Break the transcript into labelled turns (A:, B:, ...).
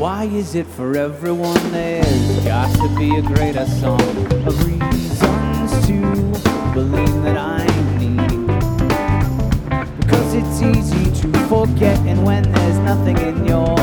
A: Why is it for everyone there's got to be a greater song of reasons to believe that I need? Because it's easy to forget, and when there's nothing in your